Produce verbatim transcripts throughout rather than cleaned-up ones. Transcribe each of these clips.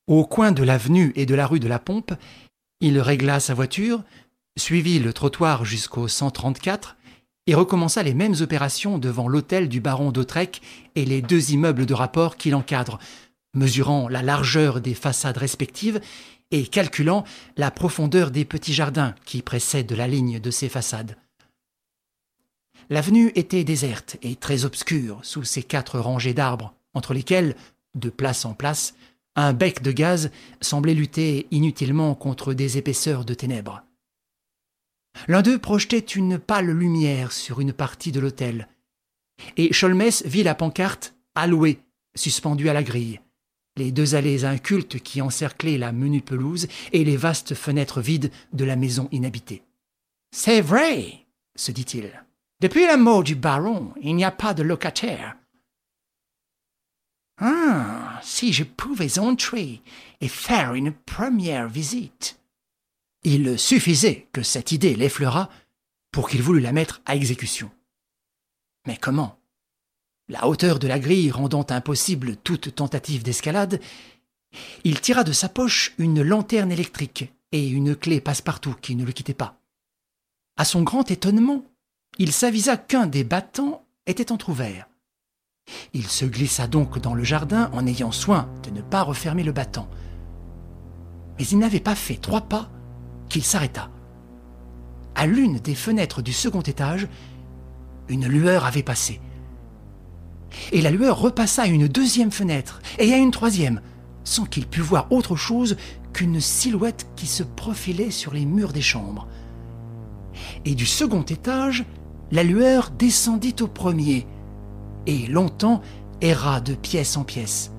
Au coin de l'avenue et de la rue de la Pompe, il régla sa voiture, suivit le trottoir jusqu'au cent trente-quatre et recommença les mêmes opérations devant l'hôtel du baron d'Hautrec et les deux immeubles de rapport qui l'encadrent, mesurant la largeur des façades respectives et calculant la profondeur des petits jardins qui précèdent la ligne de ces façades. L'avenue était déserte et très obscure sous ses quatre rangées d'arbres, entre lesquels, de place en place, un bec de gaz semblait lutter inutilement contre des épaisseurs de ténèbres. L'un d'eux projetait une pâle lumière sur une partie de l'hôtel, et Sholmès vit la pancarte « À louer » suspendue à la grille, les deux allées incultes qui encerclaient la menue pelouse et les vastes fenêtres vides de la maison inhabitée. « C'est vrai !» se dit-il. « Depuis la mort du baron, il n'y a pas de locataire. » Ah, si je pouvais entrer et faire une première visite. Il suffisait que cette idée l'effleurât pour qu'il voulût la mettre à exécution. Mais comment? La hauteur de la grille rendant impossible toute tentative d'escalade, il tira de sa poche une lanterne électrique et une clé passe-partout qui ne le quittait pas. À son grand étonnement, il s'avisa qu'un des battants était entrouvert. Il se glissa donc dans le jardin en ayant soin de ne pas refermer le battant. Mais il n'avait pas fait trois pas qu'il s'arrêta. À l'une des fenêtres du second étage, une lueur avait passé. Et la lueur repassa à une deuxième fenêtre et à une troisième, sans qu'il pût voir autre chose qu'une silhouette qui se profilait sur les murs des chambres. Et du second étage, la lueur descendit au premier, et longtemps erra de pièce en pièce.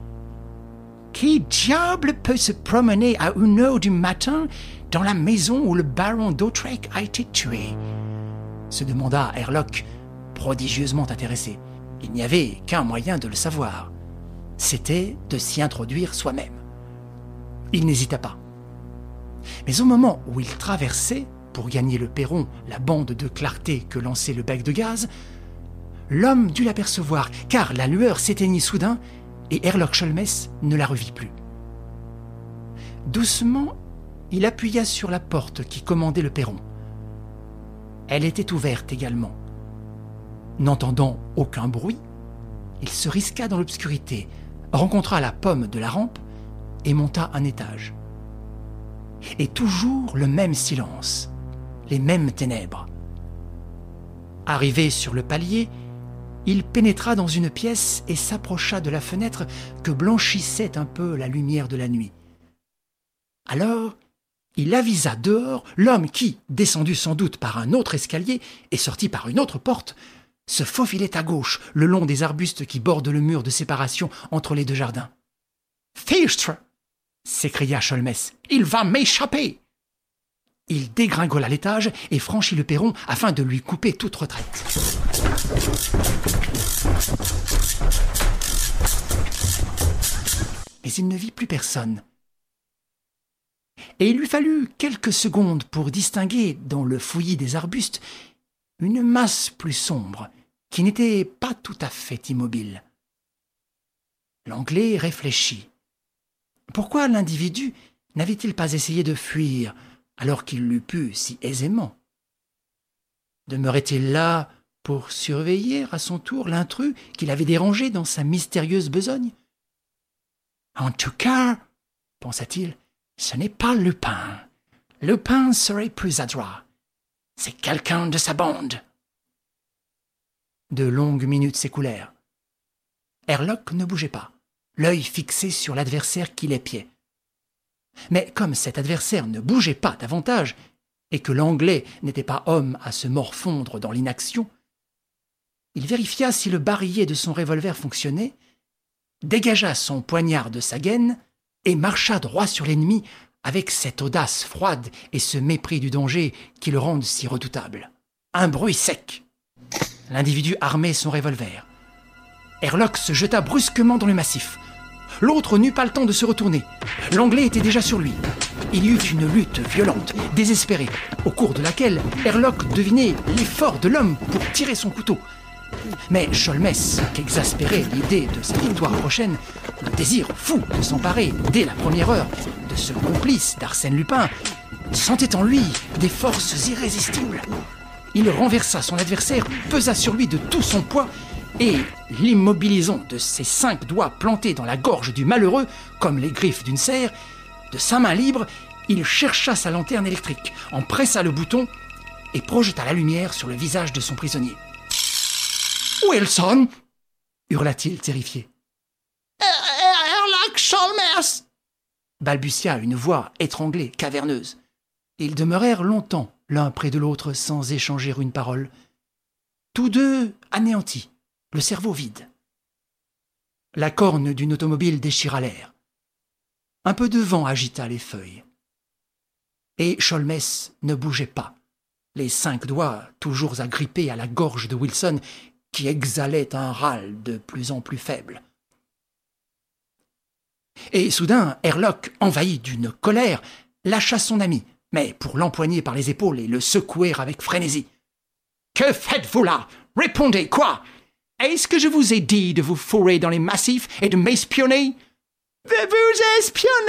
« Qui diable peut se promener à une heure du matin dans la maison où le baron d'Hautrec a été tué ?» se demanda Herlock, prodigieusement intéressé. Il n'y avait qu'un moyen de le savoir. C'était de s'y introduire soi-même. Il n'hésita pas. Mais au moment où il traversait, pour gagner le perron, la bande de clarté que lançait le bec de gaz, l'homme dut l'apercevoir, car la lueur s'éteignit soudain et Herlock Sholmès ne la revit plus. Doucement, il appuya sur la porte qui commandait le perron. Elle était ouverte également. N'entendant aucun bruit, il se risqua dans l'obscurité, rencontra la pomme de la rampe et monta un étage. Et toujours le même silence, les mêmes ténèbres. Arrivé sur le palier, il pénétra dans une pièce et s'approcha de la fenêtre que blanchissait un peu la lumière de la nuit. Alors, il avisa dehors l'homme qui, descendu sans doute par un autre escalier et sorti par une autre porte, se faufilait à gauche le long des arbustes qui bordent le mur de séparation entre les deux jardins. « Fichtre !» s'écria Sholmès. « Il va m'échapper !» Il dégringola l'étage et franchit le perron afin de lui couper toute retraite. Mais il ne vit plus personne. Et il lui fallut quelques secondes pour distinguer, dans le fouillis des arbustes, une masse plus sombre, qui n'était pas tout à fait immobile. L'Anglais réfléchit. Pourquoi l'individu n'avait-il pas essayé de fuir alors qu'il l'eût pu si aisément? Demeurait-il là pour surveiller à son tour l'intrus qu'il avait dérangé dans sa mystérieuse besogne? En tout cas, pensa-t-il, ce n'est pas Lupin. Lupin serait plus adroit. C'est quelqu'un de sa bande. De longues minutes s'écoulèrent. Herlock ne bougeait pas, l'œil fixé sur l'adversaire qui l'épiait. Mais comme cet adversaire ne bougeait pas davantage, et que l'Anglais n'était pas homme à se morfondre dans l'inaction, il vérifia si le barillet de son revolver fonctionnait, dégagea son poignard de sa gaine et marcha droit sur l'ennemi avec cette audace froide et ce mépris du danger qui le rendent si redoutable. Un bruit sec. L'individu armait son revolver. Herlock se jeta brusquement dans le massif. L'autre n'eut pas le temps de se retourner. L'Anglais était déjà sur lui. Il y eut une lutte violente, désespérée, au cours de laquelle Herlock devinait l'effort de l'homme pour tirer son couteau. Mais Sholmès, qu'exaspérait l'idée de sa victoire prochaine, le désir fou de s'emparer, dès la première heure, de ce complice d'Arsène Lupin, sentait en lui des forces irrésistibles. Il renversa son adversaire, pesa sur lui de tout son poids et, l'immobilisant de ses cinq doigts plantés dans la gorge du malheureux, comme les griffes d'une serre, de sa main libre, il chercha sa lanterne électrique, en pressa le bouton et projeta la lumière sur le visage de son prisonnier. « Wilson !» hurla-t-il terrifié. « Herlock Sholmès !» balbutia une voix étranglée, caverneuse. Ils demeurèrent longtemps l'un près de l'autre sans échanger une parole. Tous deux anéantis, le cerveau vide. La corne d'une automobile déchira l'air. Un peu de vent agita les feuilles. Et Sholmès ne bougeait pas, les cinq doigts toujours agrippés à la gorge de Wilson, qui exhalait un râle de plus en plus faible. Et soudain, Herlock, envahi d'une colère, lâcha son ami, mais pour l'empoigner par les épaules et le secouer avec frénésie. « Que faites-vous là ? Répondez, quoi ? Est-ce que je vous ai dit de vous fourrer dans les massifs et de m'espionner ?»« De vous espionner ?»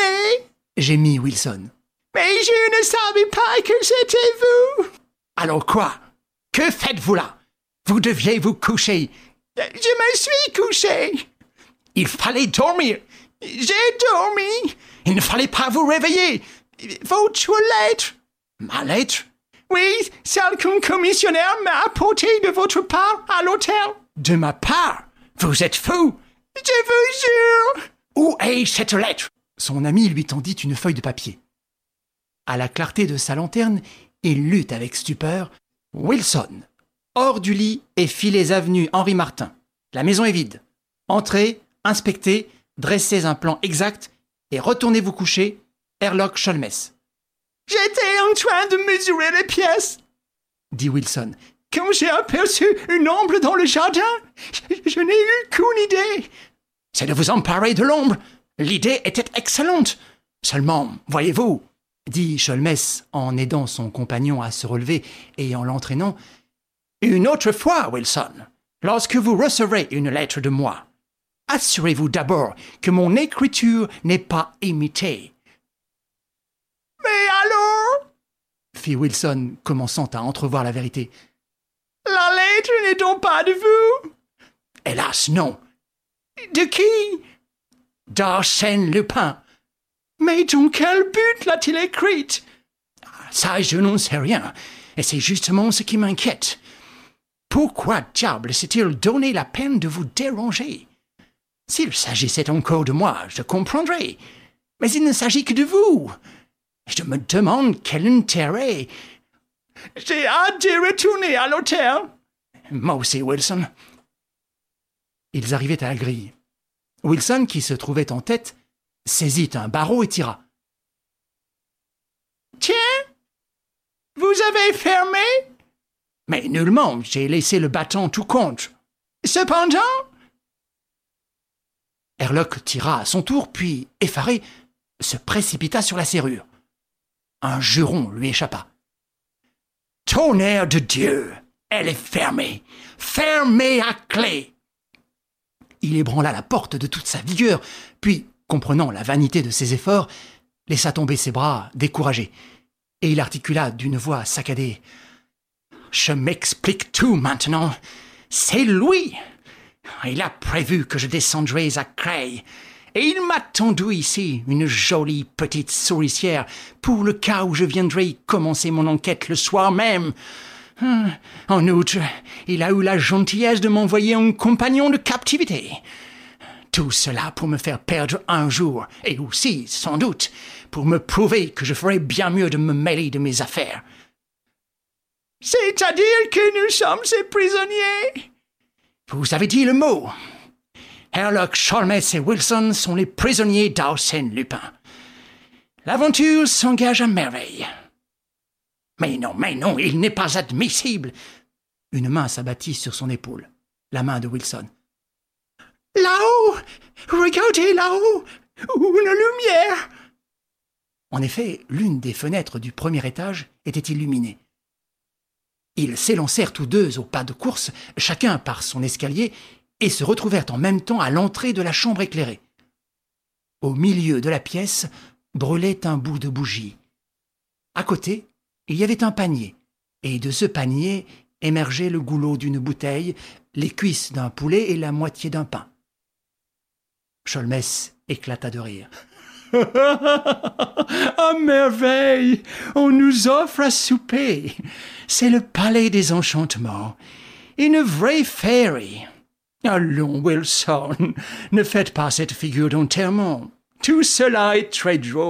gémit Wilson. « Mais je ne savais pas que c'était vous !»« Alors quoi ? Que faites-vous là ? Vous deviez vous coucher. »« Je me suis couché. »« Il fallait dormir. »« J'ai dormi. »« Il ne fallait pas vous réveiller. » Votre lettre. Ma lettre? Oui, celle qu'un commissionnaire m'a apportée de votre part à l'hôtel. De ma part? Vous êtes fou! Je vous jure! Où est cette lettre? Son ami lui tendit une feuille de papier. À la clarté de sa lanterne, il lut avec stupeur « Wilson, hors du lit et filez avenue Henri Martin. La maison est vide. Entrez, inspectez, dressez un plan exact et retournez vous coucher. Herlock Sholmès. »« J'étais en train de mesurer les pièces, » dit Wilson. « Quand j'ai aperçu une ombre dans le jardin, je, je n'ai eu qu'une idée. »« C'est de vous emparer de l'ombre. L'idée était excellente. Seulement, voyez-vous, » dit Sholmès en aidant son compagnon à se relever et en l'entraînant, « une autre fois, Wilson, lorsque vous recevrez une lettre de moi, assurez-vous d'abord que mon écriture n'est pas imitée. » « Mais alors ?» fit Wilson, commençant à entrevoir la vérité. « La lettre n'est donc pas de vous ?»« Hélas, non. »« De qui ?»« D'Arsène Lupin. »« Mais dans quel but l'a-t-il écrite ?»« Ça, je n'en sais rien, et c'est justement ce qui m'inquiète. Pourquoi diable s'est-il donné la peine de vous déranger ? S'il s'agissait encore de moi, je comprendrais, mais il ne s'agit que de vous. » Je me demande quel intérêt. J'ai hâte de retourner à l'hôtel. Moi aussi, Wilson. Ils arrivaient à la grille. Wilson, qui se trouvait en tête, saisit un barreau et tira. Tiens, vous avez fermé? Mais nullement, j'ai laissé le bâton tout contre. Cependant? Herlock tira à son tour, puis, effaré, se précipita sur la serrure. Un juron lui échappa. « Tonnerre de Dieu! Elle est fermée! Fermée à clé !» Il ébranla la porte de toute sa vigueur, puis, comprenant la vanité de ses efforts, laissa tomber ses bras, découragé, et il articula d'une voix saccadée. « Je m'explique tout maintenant. C'est lui! Il a prévu que je descendrais à Creil. Et il m'a tendu ici une jolie petite souricière pour le cas où je viendrais commencer mon enquête le soir même. En outre, il a eu la gentillesse de m'envoyer un compagnon de captivité. Tout cela pour me faire perdre un jour, et aussi, sans doute, pour me prouver que je ferais bien mieux de me mêler de mes affaires. « C'est-à-dire que nous sommes ses prisonniers ?» Vous avez dit le mot. Herlock Sholmès et Wilson sont les prisonniers d'Arsène Lupin. L'aventure s'engage à merveille. Mais non, mais non, il n'est pas admissible. Une main s'abattit sur son épaule, la main de Wilson. Là-haut! Regardez là-haut! Une lumière! En effet, l'une des fenêtres du premier étage était illuminée. Ils s'élancèrent tous deux au pas de course, chacun par son escalier, et se retrouvèrent en même temps à l'entrée de la chambre éclairée. Au milieu de la pièce brûlait un bout de bougie. À côté, il y avait un panier, et de ce panier émergeait le goulot d'une bouteille, les cuisses d'un poulet et la moitié d'un pain. Sholmès éclata de rire. « À merveille! On nous offre à souper! C'est le palais des enchantements! Une vraie féerie! Allons, Wilson, ne faites pas cette figure d'enterrement! Tout cela est très drôle! »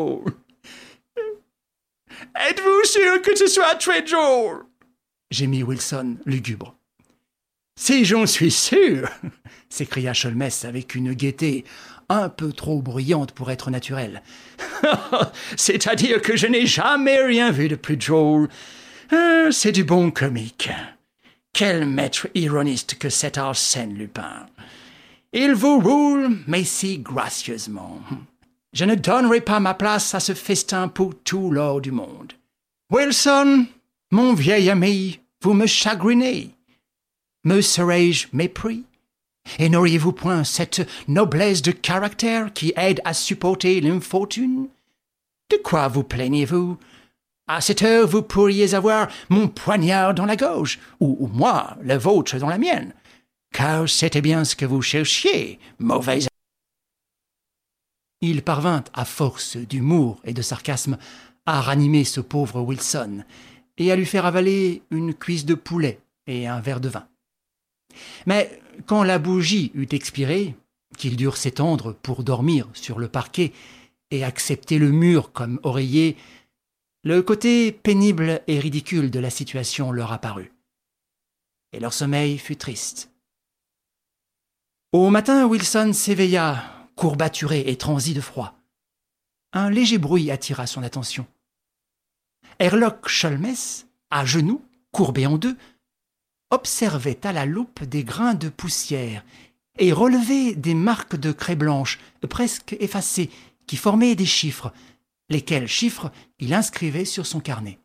« Êtes-vous sûr que ce soit très drôle ?» gémit Wilson, lugubre. « Si j'en suis sûr !» s'écria Sholmès avec une gaieté un peu trop bruyante pour être naturelle. « C'est-à-dire que je n'ai jamais rien vu de plus drôle. Euh, c'est du bon comique. Quel maître ironiste que cet Arsène Lupin. Il vous roule, mais si gracieusement. Je ne donnerai pas ma place à ce festin pour tout l'or du monde. Wilson, mon vieil ami, vous me chagrinez. Me serais-je mépris? Et n'auriez-vous point cette noblesse de caractère qui aide à supporter l'infortune? De quoi vous plaignez-vous? À cette heure, vous pourriez avoir mon poignard dans la gauche, ou, ou moi, le vôtre dans la mienne, car c'était bien ce que vous cherchiez, mauvais. Il parvint, à force d'humour et de sarcasme, à ranimer ce pauvre Wilson et à lui faire avaler une cuisse de poulet et un verre de vin. Mais quand la bougie eut expiré, qu'ils durent s'étendre pour dormir sur le parquet et accepter le mur comme oreiller, le côté pénible et ridicule de la situation leur apparut. Et leur sommeil fut triste. Au matin, Wilson s'éveilla, courbaturé et transi de froid. Un léger bruit attira son attention. Herlock Sholmès, à genoux, courbé en deux, observait à la loupe des grains de poussière et relevait des marques de craie blanche presque effacées qui formaient des chiffres, lesquels chiffres il inscrivait sur son carnet.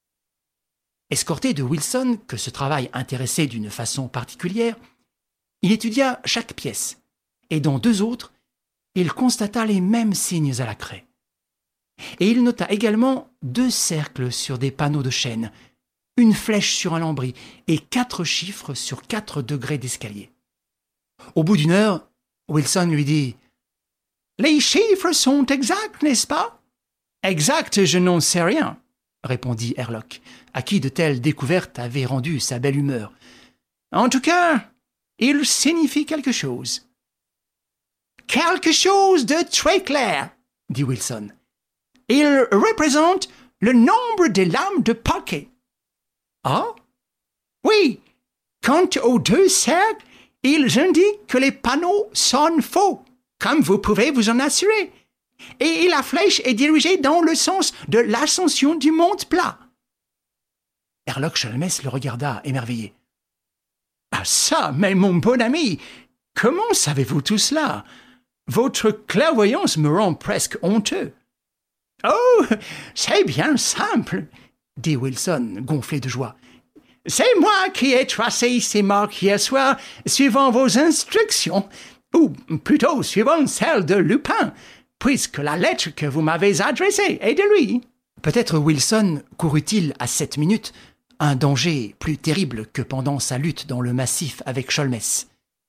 Escorté de Wilson, que ce travail intéressait d'une façon particulière, il étudia chaque pièce, et dans deux autres, il constata les mêmes signes à la craie. Et il nota également deux cercles sur des panneaux de chêne, une flèche sur un lambris et quatre chiffres sur quatre degrés d'escalier. Au bout d'une heure, Wilson lui dit « Les chiffres sont exacts, n'est-ce pas ?»« Exacts, je n'en sais rien, » répondit Herlock, à qui de telles découvertes avaient rendu sa belle humeur. « En tout cas, ils signifient quelque chose. »« Quelque chose de très clair, » dit Wilson. « Ils représentent le nombre des lames de parquet. »« Ah? Oui, quant aux deux cercles, ils indiquent que les panneaux sonnent faux, comme vous pouvez vous en assurer. Et la flèche est dirigée dans le sens de l'ascension du mont plat. » Herlock Sholmès le regarda émerveillé. « Ah ça, mais mon bon ami, comment savez-vous tout cela? Votre clairvoyance me rend presque honteux. »« Oh, c'est bien simple, » dit Wilson, gonflé de joie. « C'est moi qui ai tracé ces marques hier soir, suivant vos instructions, ou plutôt suivant celles de Lupin, puisque la lettre que vous m'avez adressée est de lui. » Peut-être Wilson courut-il à cette minute un danger plus terrible que pendant sa lutte dans le massif avec Sholmès.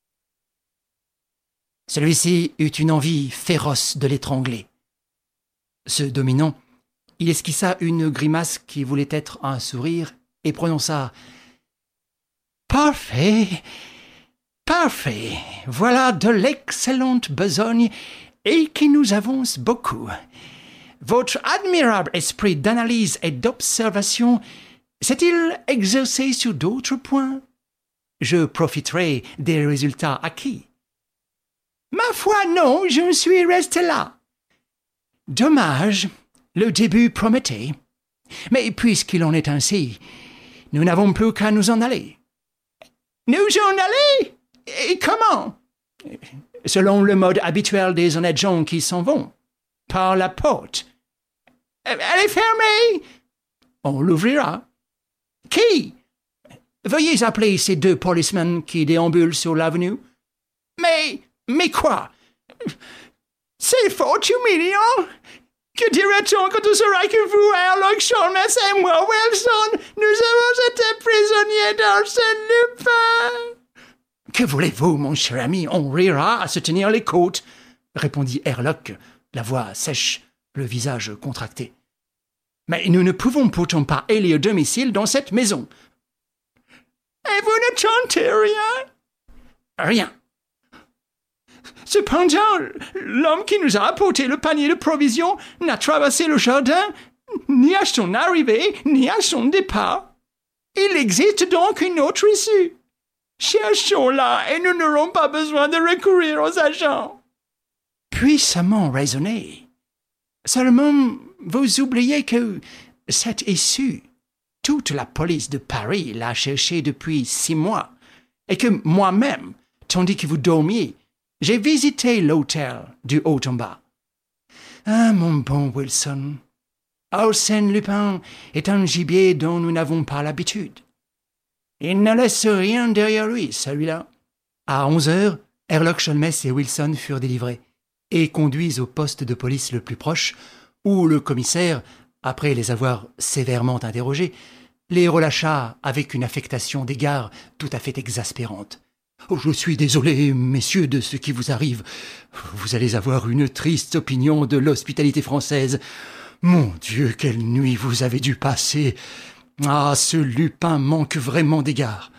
Celui-ci eut une envie féroce de l'étrangler. Se dominant, il esquissa une grimace qui voulait être un sourire et prononça « Parfait, parfait, voilà de l'excellente besogne et qui nous avance beaucoup. Votre admirable esprit d'analyse et d'observation s'est-il exercé sur d'autres points? Je profiterai des résultats acquis. »« Ma foi, non, je suis resté là. »« Dommage, le début promettait. Mais puisqu'il en est ainsi, nous n'avons plus qu'à nous en aller. »« Nous en aller? Et comment? » ?»« Selon le mode habituel des honnêtes gens qui s'en vont. Par la porte. »« Elle est fermée? » »« On l'ouvrira. »« Qui? » veuillez appeler ces deux policemen qui déambulent sur l'avenue. »« Mais, mais quoi? C'est fort humiliant. Que dirait-on quand on saura que vous, Herlock Sholmès et moi, Wilson, nous avons été prisonniers d'Arsène Lupin? »« Que voulez-vous, mon cher ami, on rira à se tenir les côtes, » répondit Herlock, la voix sèche, le visage contracté. « Mais nous ne pouvons pourtant pas aller au domicile dans cette maison. »« Et vous ne tentez rien? »« Rien. Cependant, l'homme qui nous a apporté le panier de provisions n'a traversé le jardin ni à son arrivée, ni à son départ. Il existe donc une autre issue. Cherchons-la et nous n'aurons pas besoin de recourir aux agents. » Puissamment raisonné. Seulement, vous oubliez que cette issue, toute la police de Paris l'a cherchée depuis six mois, et que moi-même, tandis que vous dormiez, j'ai visité l'hôtel du haut en bas. Ah, mon bon Wilson, Arsène Lupin est un gibier dont nous n'avons pas l'habitude. Il ne laisse rien derrière lui, celui-là. À onze heures, Herlock Sholmès et Wilson furent délivrés et conduits au poste de police le plus proche, où le commissaire, après les avoir sévèrement interrogés, les relâcha avec une affectation d'égard tout à fait exaspérante. « Oh, je suis désolé, messieurs, de ce qui vous arrive. Vous allez avoir une triste opinion de l'hospitalité française. Mon Dieu, quelle nuit vous avez dû passer. Ah, ce Lupin manque vraiment d'égard.